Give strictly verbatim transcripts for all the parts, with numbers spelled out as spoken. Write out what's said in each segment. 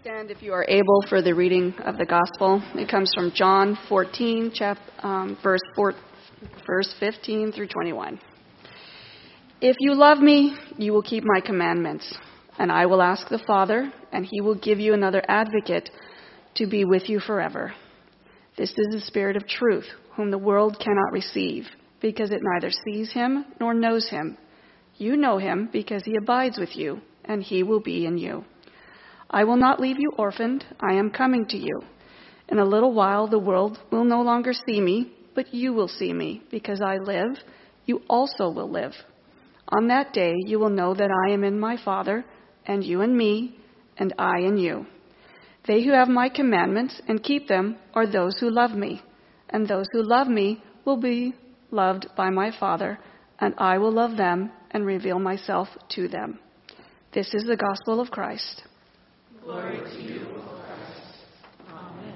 Stand if you are able for the reading of the gospel. It comes from John fourteen, chap, um, verse, four, verse fifteen through twenty-one. If you love me, you will keep my commandments, and I will ask the Father, and he will give you another advocate to be with you forever. This is the Spirit of truth, whom the world cannot receive, because it neither sees him nor knows him. You know him because he abides with you, and he will be in you. I will not leave you orphaned. I am coming to you. In a little while the world will no longer see me, but you will see me. Because I live, you also will live. On that day you will know that I am in my Father, and you in me, and I in you. They who have my commandments and keep them are those who love me. And those who love me will be loved by my Father, and I will love them and reveal myself to them. This is the gospel of Christ. Glory to you, O Christ. Amen.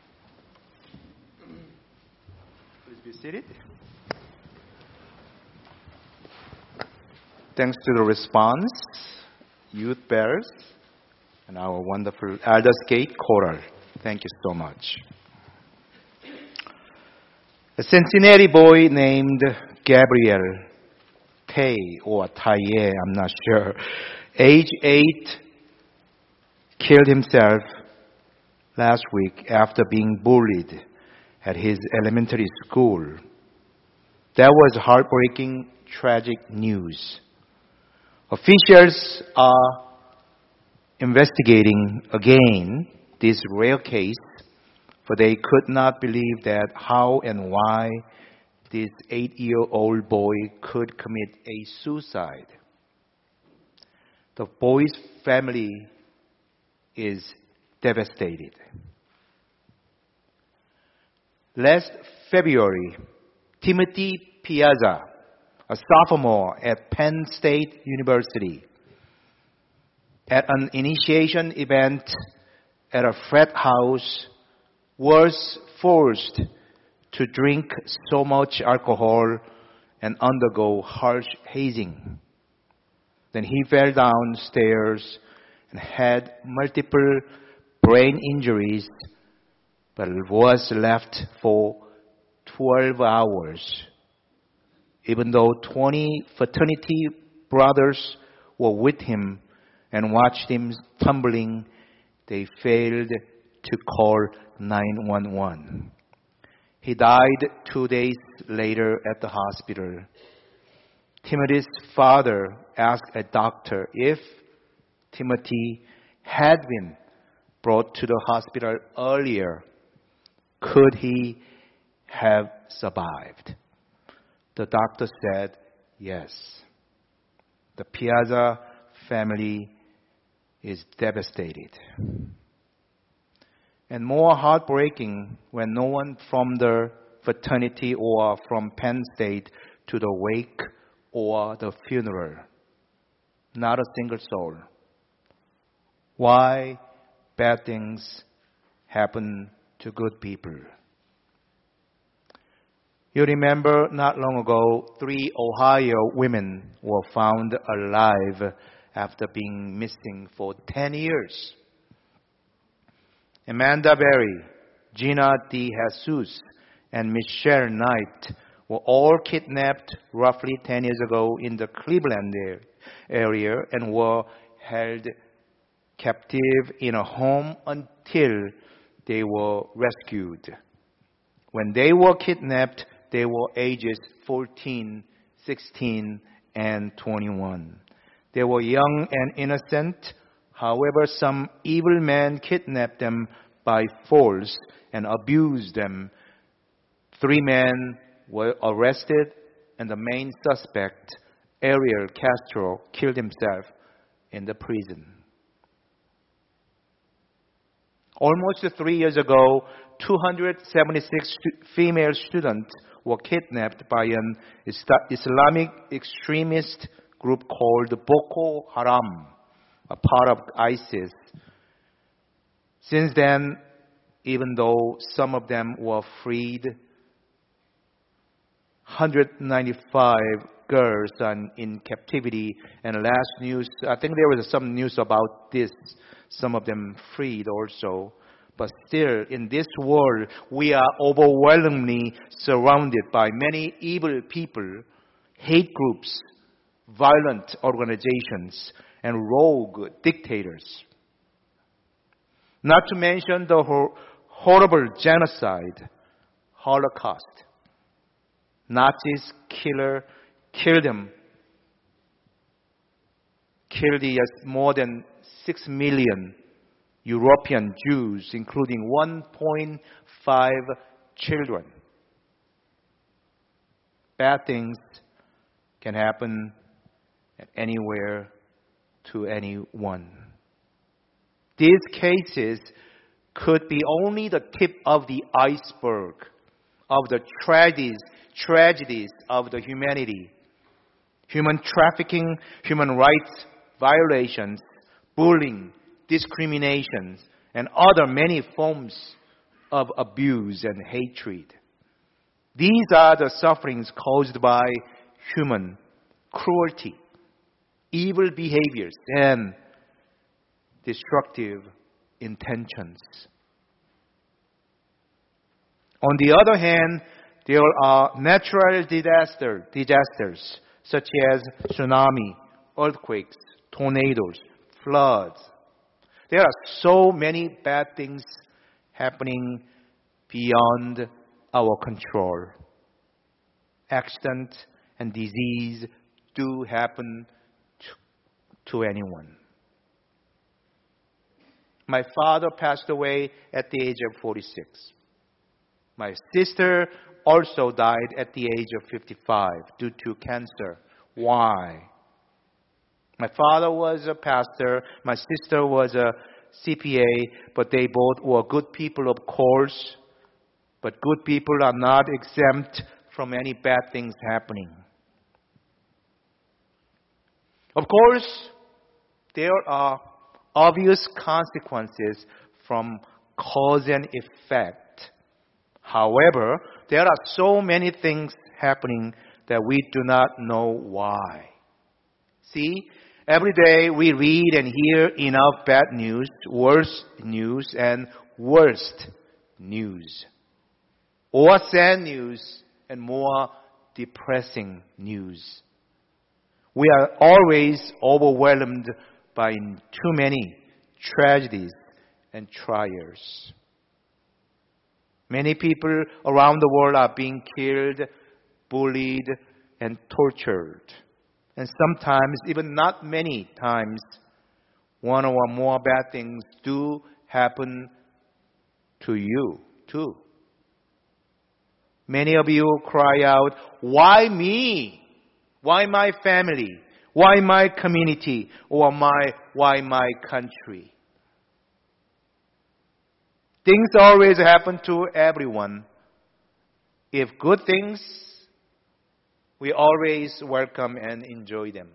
Please be seated. Thanks to the response, youth bearers, and our wonderful Aldersgate choral. Thank you so much. A Cincinnati boy named Gabriel Tay or Taye, I'm not sure, age eight, killed himself last week after being bullied at his elementary school. That was heartbreaking, tragic news. Officials are investigating again this rare case, for they could not believe that how and why this eight-year-old boy could commit a suicide. The boy's family is devastated. Last February, Timothy Piazza, a sophomore at Penn State University, at an initiation event at a frat house, was forced to drink so much alcohol and undergo harsh hazing. Then he fell downstairs and had multiple brain injuries, but was left for twelve hours. Even though twenty fraternity brothers were with him and watched him tumbling, they failed to call nine one one. He died two days later at the hospital. Timothy's father asked a doctor if Timothy had been brought to the hospital earlier, could he have survived? The doctor said yes. The Piazza family is devastated. And more heartbreaking when no one from the fraternity or from Penn State to the wake or the funeral. Not a single soul. Why bad things happen to good people? You remember not long ago, three Ohio women were found alive after being missing for ten years. Amanda Berry, Gina De Jesus, and Michelle Knight were all kidnapped roughly ten years ago in the Cleveland area and were held captive in a home until they were rescued. When they were kidnapped, they were ages fourteen, sixteen, and twenty-one. They were young and innocent. However, some evil man kidnapped them by force and abused them. Three men were arrested, and the main suspect, Ariel Castro, killed himself in the prison. Almost three years ago, two hundred seventy-six stu- female students were kidnapped by an Islamic extremist group called Boko Haram, a part of ISIS. Since then, even though some of them were freed, one hundred ninety-five girls on, in captivity. And last news, I think there was some news about this. Some of them freed also. But still, in this world, we are overwhelmingly surrounded by many evil people, hate groups, violent organizations, and rogue dictators. Not to mention the hor- horrible genocide, Holocaust. Nazis killer, killed them, killed yes, more than six million European Jews, including one point five children. Bad things can happen anywhere to anyone. These cases could be only the tip of the iceberg of the tragedies, tragedies of the humanity. Human trafficking, human rights violations, bullying, discriminations, and other many forms of abuse and hatred. These are the sufferings caused by human cruelty, evil behaviors, and destructive intentions. On the other hand, there are natural disaster, disasters such as tsunami, earthquakes, tornadoes, floods. There are so many bad things happening beyond our control. Accident and disease do happen to, to anyone. My father passed away at the age of forty-six. My sister also died at the age of fifty-five due to cancer. Why? My father was a pastor. My sister was a C P A, but they both were good people, of course. But good people are not exempt from any bad things happening. Of course, there are obvious consequences from cause and effect. However, there are so many things happening that we do not know why. See, every day we read and hear enough bad news, worse news, and worst news. Or sad news and more depressing news. We are always overwhelmed by too many tragedies and trials. Many people around the world are being killed, bullied, and tortured. And sometimes, even not many times, one or more bad things do happen to you too. Many of you cry out, why me? Why my family? Why my community? Or my, why my country? Things always happen to everyone. If good things, we always welcome and enjoy them.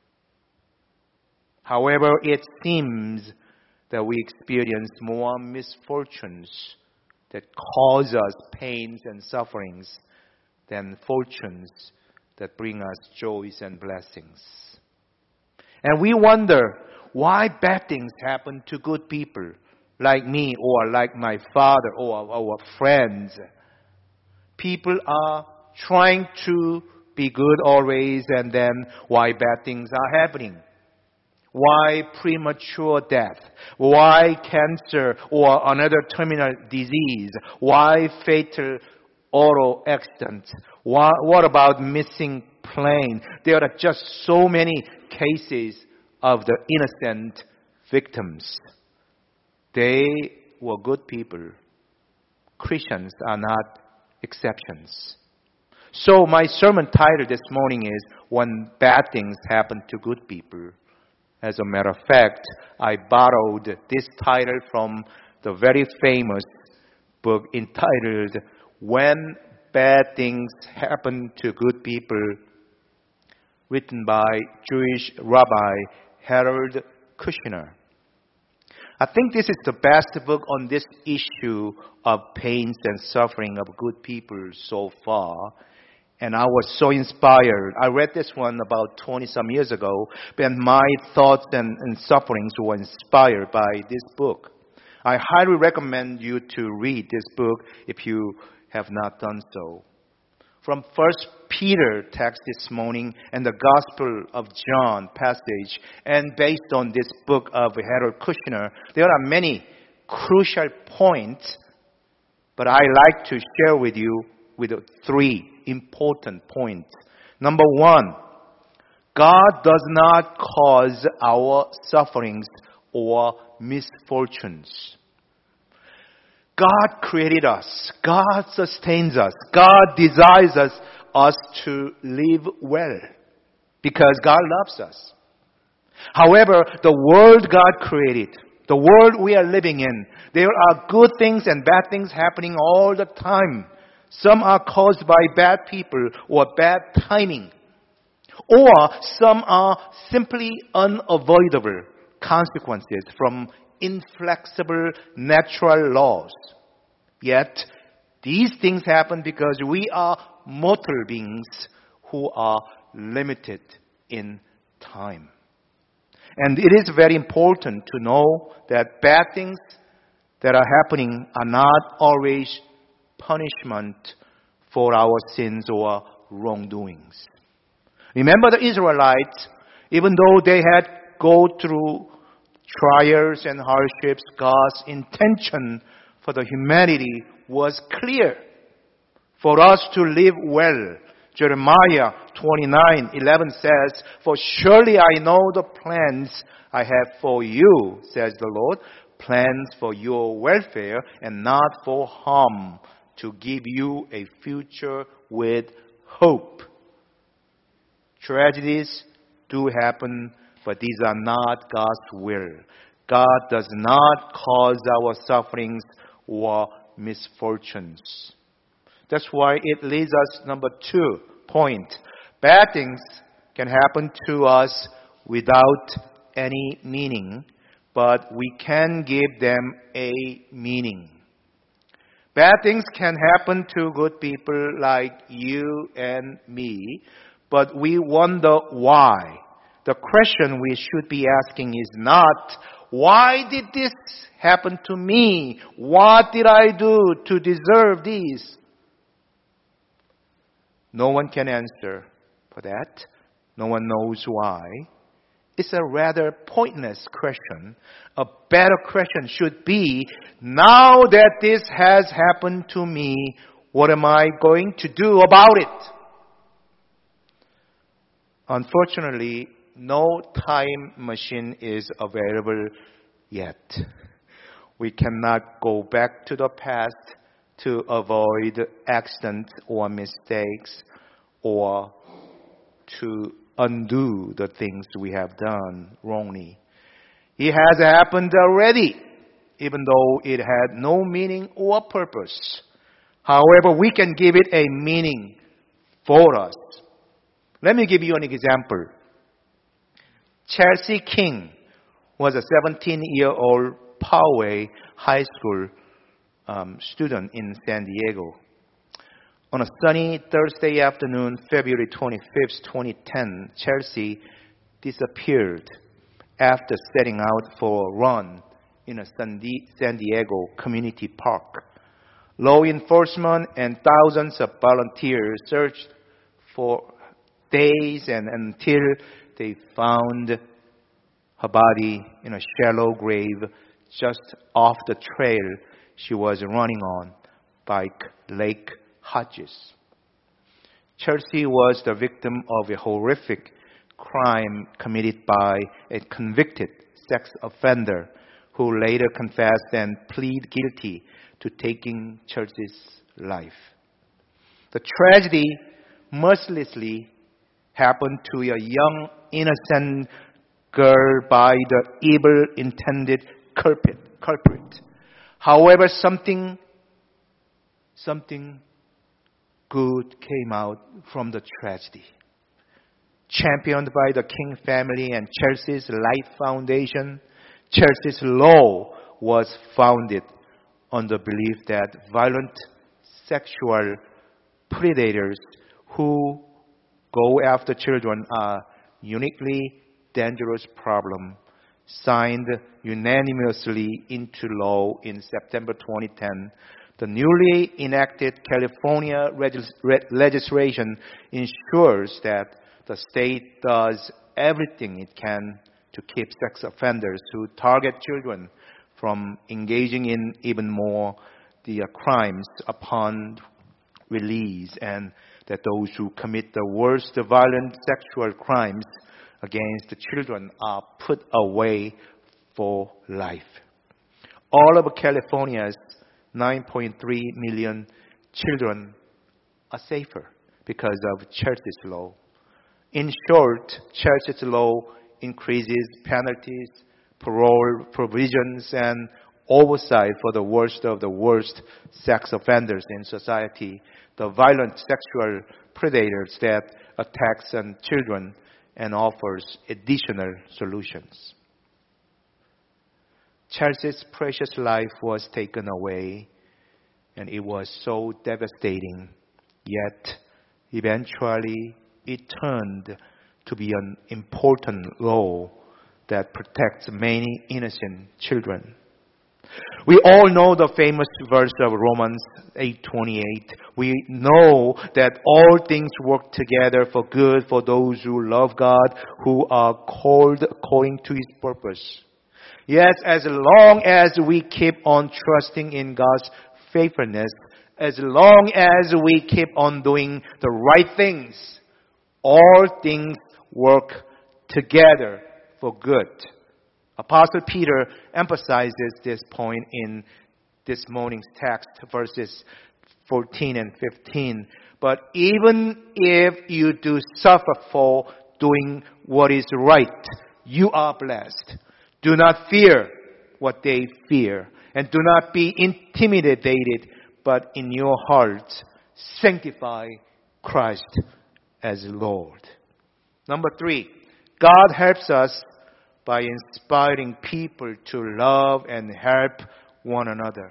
However, it seems that we experience more misfortunes that cause us pains and sufferings than fortunes that bring us joys and blessings. And we wonder why bad things happen to good people like me or like my father or our friends. People are trying to be good always, and then why bad things are happening? Why premature death? Why cancer or another terminal disease? Why fatal auto accident? Why, what about missing plane? There are just so many cases of the innocent victims. They were good people. Christians are not exceptions. So my sermon title this morning is When Bad Things Happen to Good People. As a matter of fact, I borrowed this title from the very famous book entitled When Bad Things Happen to Good People, written by Jewish Rabbi Harold Kushner. I think this is the best book on this issue of pains and suffering of good people so far. And I was so inspired. I read this one about twenty some years ago, and my thoughts and, and sufferings were inspired by this book. I highly recommend you to read this book if you have not done so. From First Peter text this morning and the Gospel of John passage, and based on this book of Harold Kushner, there are many crucial points, but I like to share with you with three important points. Number one, God does not cause our sufferings or misfortunes. God created us. God sustains us. God desires us, us to live well because God loves us. However, the world God created, the world we are living in, there are good things and bad things happening all the time. Some are caused by bad people or bad timing. Or some are simply unavoidable consequences from inflexible natural laws. Yet, these things happen because we are mortal beings who are limited in time. And it is very important to know that bad things that are happening are not always punishment for our sins or wrongdoings. Remember the Israelites, even though they had go through trials and hardships, God's intention for the humanity was clear. For us to live well. Jeremiah twenty-nine eleven says, "For surely I know the plans I have for you, says the Lord, plans for your welfare and not for harm, to give you a future with hope." Tragedies do happen, but these are not God's will. God does not cause our sufferings or misfortunes. That's why it leads us, number two point. Bad things can happen to us without any meaning, but we can give them a meaning. Bad things can happen to good people like you and me, but we wonder why. The question we should be asking is not, why did this happen to me? What did I do to deserve this? No one can answer for that. No one knows why. It's a rather pointless question. A better question should be, now that this has happened to me, what am I going to do about it? Unfortunately, no time machine is available yet. We cannot go back to the past to avoid accidents or mistakes or to undo the things we have done wrongly. It has happened already, even though it had no meaning or purpose. However, we can give it a meaning for us. Let me give you an example. Chelsea King was a seventeen-year-old Poway High School um, student in San Diego. On a sunny Thursday afternoon, February twenty-fifth, twenty ten, Chelsea disappeared after setting out for a run in a San Diego community park. Law enforcement and thousands of volunteers searched for days and until they found her body in a shallow grave just off the trail she was running on by Lake Hodges. Chelsea was the victim of a horrific crime committed by a convicted sex offender who later confessed and pleaded guilty to taking Chelsea's life. The tragedy mercilessly happened to a young, innocent girl by the evil intended culprit. culprit. However, something, something good came out from the tragedy. Championed by the King family and Chelsea's Light Foundation, Chelsea's law was founded on the belief that violent sexual predators who go after children are uniquely dangerous problem, signed unanimously into law in September twenty ten. The newly enacted California regis- re- legislation ensures that the state does everything it can to keep sex offenders who target children from engaging in even more the uh, crimes upon release, and that those who commit the worst violent sexual crimes against the children are put away for life. All of California's nine point three million children are safer because of Church's law. In short, Church's law increases penalties, parole provisions, and oversight for the worst of the worst sex offenders in society, the violent sexual predators that attacks on children, and offers additional solutions. Chelsea's precious life was taken away, and it was so devastating. Yet, eventually, it turned to be an important law that protects many innocent children. We all know the famous verse of Romans eight twenty-eight. We know that all things work together for good for those who love God, who are called according to His purpose. Yes, as long as we keep on trusting in God's faithfulness, as long as we keep on doing the right things, all things work together for good. Apostle Peter emphasizes this point in this morning's text, verses fourteen and fifteen. But even if you do suffer for doing what is right, you are blessed. Do not fear what they fear, and do not be intimidated, but in your hearts sanctify Christ as Lord. Number three, God helps us by inspiring people to love and help one another.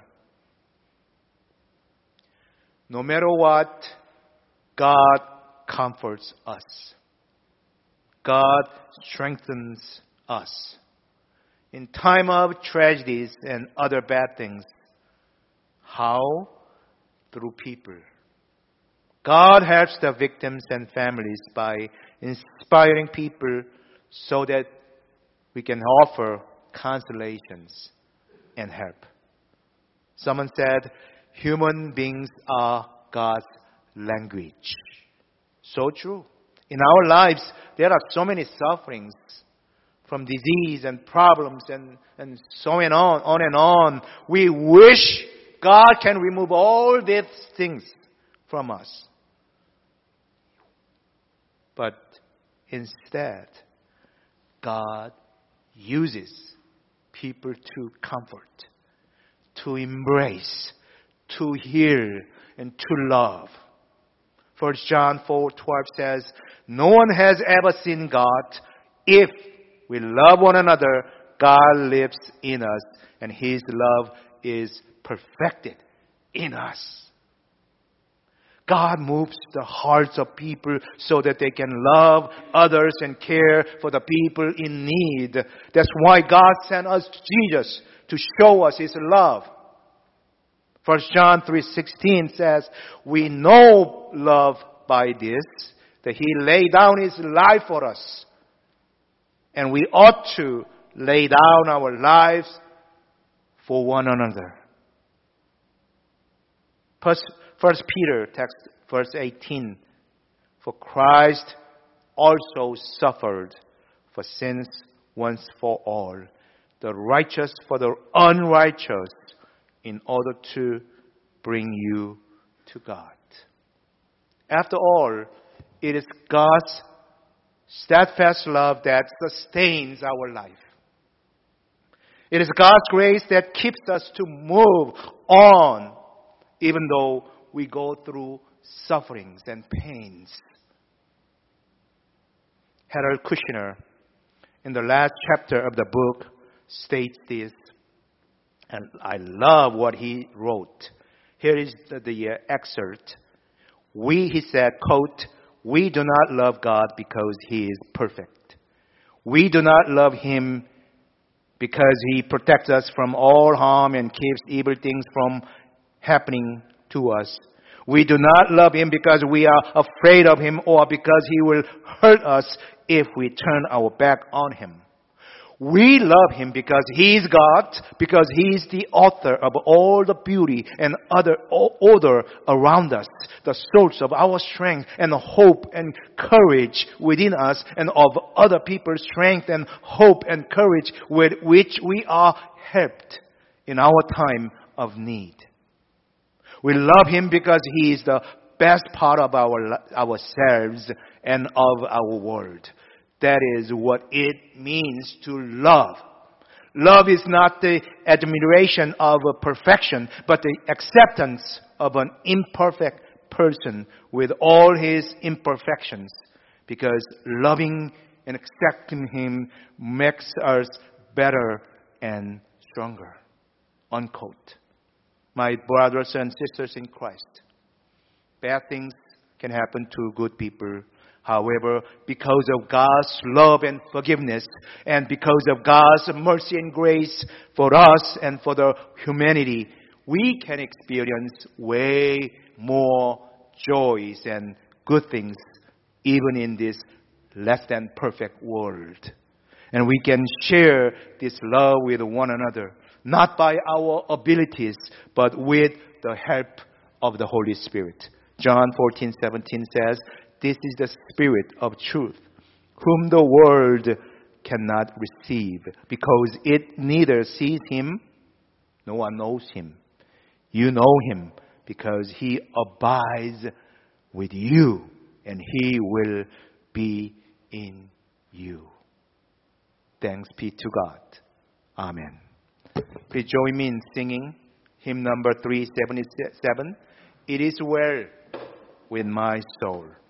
No matter what, God comforts us. God strengthens us. In time of tragedies and other bad things, how? Through people. God helps the victims and families by inspiring people so that we can offer consolations and help. Someone said, human beings are God's language. So true. In our lives, there are so many sufferings from disease and problems and, and so on, on and on. We wish God can remove all these things from us. But instead, God uses people to comfort, to embrace, to heal, and to love. First John four twelve says, no one has ever seen God. If we love one another, God lives in us, and His love is perfected in us. God moves the hearts of people so that they can love others and care for the people in need. That's why God sent us Jesus to show us His love. First John three sixteen says, we know love by this, that He laid down His life for us. And we ought to lay down our lives for one another. First, First Peter text, verse eighteen. For Christ also suffered for sins once for all, the righteous for the unrighteous, in order to bring you to God. After all, it is God's steadfast love that sustains our life. It is God's grace that keeps us to move on, even though we go through sufferings and pains. Harold Kushner, in the last chapter of the book, states this, and I love what he wrote. Here is the, the uh, excerpt. We, he said, quote, we do not love God because He is perfect. We do not love Him because He protects us from all harm and keeps evil things from happening to us. We do not love Him because we are afraid of Him or because He will hurt us if we turn our back on Him. We love Him because He is God, because He is the author of all the beauty and other order around us, the source of our strength and hope and courage within us, and of other people's strength and hope and courage with which we are helped in our time of need. We love Him because He is the best part of our ourselves and of our world. That is what it means to love. Love is not the admiration of perfection, but the acceptance of an imperfect person with all his imperfections. Because loving and accepting Him makes us better and stronger. Unquote. My brothers and sisters in Christ, bad things can happen to good people. However, because of God's love and forgiveness, and because of God's mercy and grace for us and for the humanity, we can experience way more joys and good things even in this less than perfect world. And we can share this love with one another, not by our abilities, but with the help of the Holy Spirit. John fourteen seventeen says, this is the Spirit of truth, whom the world cannot receive, because it neither sees Him, no one knows Him. You know Him, because He abides with you, and He will be in you. Thanks be to God. Amen. Please join me in singing hymn number three seventy-seven. It is well with my soul.